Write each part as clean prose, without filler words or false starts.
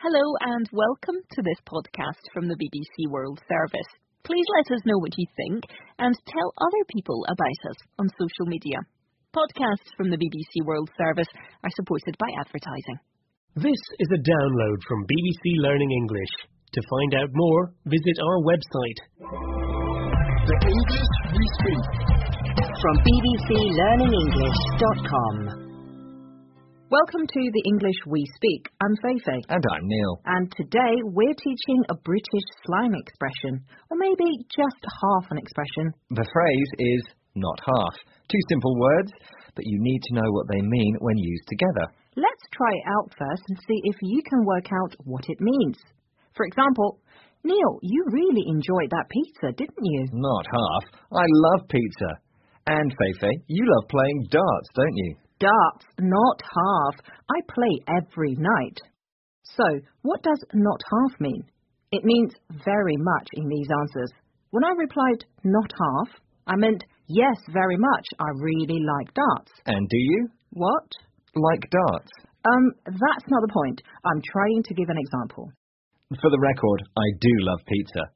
Hello and welcome to this podcast from the BBC World Service. Please let us know what you think and tell other people about us on social media. Podcasts from the BBC World Service are supported by advertising. This is a download from BBC Learning English. To find out more, visit our website. The English we speak. From bbclearningenglish.com. Welcome to the English We Speak. I'm Feifei. And I'm Neil. And today we're teaching a British slang expression, or maybe just half an expression. The phrase is not half. Two simple words, but you need to know what they mean when used together. Let's try it out first and see if you can work out what it means. For example, Neil, you really enjoyed that pizza, didn't you? Not half. I love pizza. And Feifei, you love playing darts, don't you? Darts, not half. I play every night. So, what does not half mean? It means very much in these answers. When I replied not half, I meant yes, very much. I really like darts. And do you? What? Like darts? That's not the point. I'm trying to give an example. For the record, I do love pizza.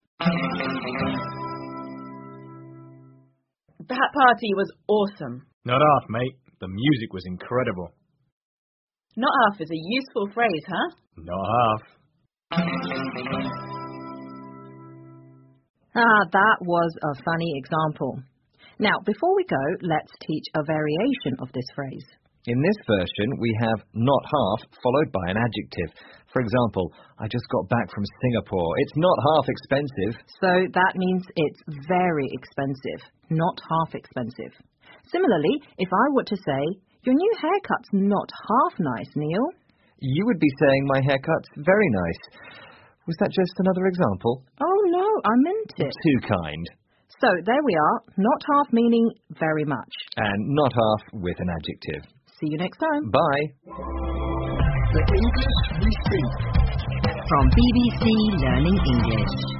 That party was awesome. Not half, mate. The music was incredible. Not half is a useful phrase, huh? Not half. That was a funny example. Now, before we go, let's teach a variation of this phrase. In this version, we have not half followed by an adjective. For example, I just got back from Singapore. It's not half expensive. So that means it's very expensive, not half expensive. Similarly, if I were to say, your new haircut's not half nice, Neil. You would be saying my haircut's very nice. Was that just another example? Oh no, I meant it. Too kind. So there we are, not half meaning very much. And not half with an adjective. See you next time. Bye. The English we speak. From BBC Learning English.